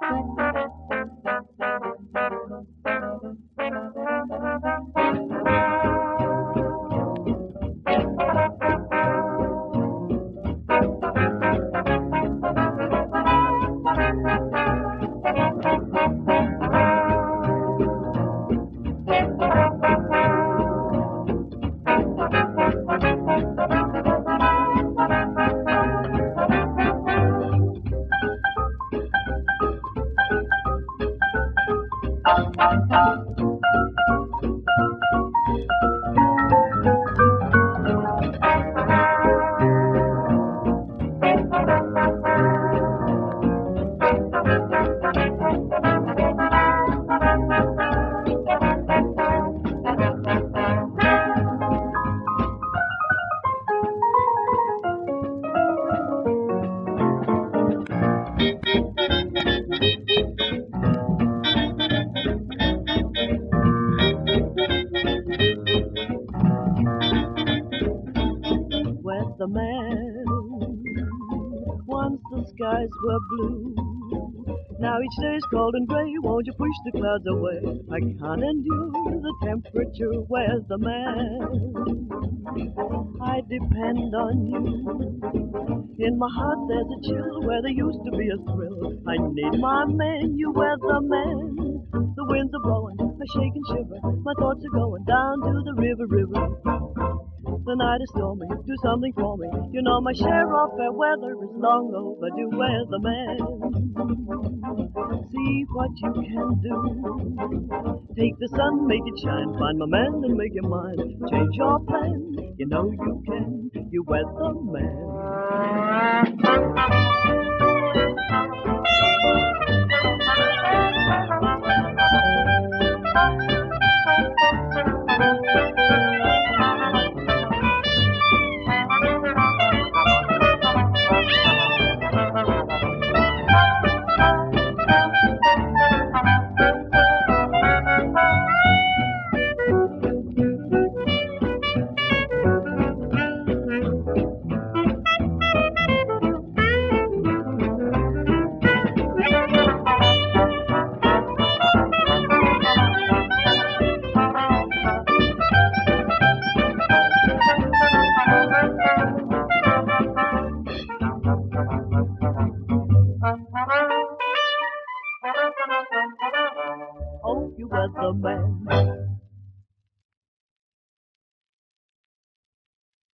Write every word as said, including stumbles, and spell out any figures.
Weatherman, once the skies were blue. Now each day's cold and gray, won't you push the clouds away? I can't endure the temperature, weatherman. I depend on you. In my heart there's a chill where there used to be a thrill. I need my man, you weatherman. The winds are blowing, I shake and shiver. My thoughts are going down to the river, river. The night is stormy, do something for me. You know my share of fair weather is long overdue, weatherman. See what you can do. Take the sun, make it shine. Find my man and make him mine. Change your plan, you know you can. You weatherman.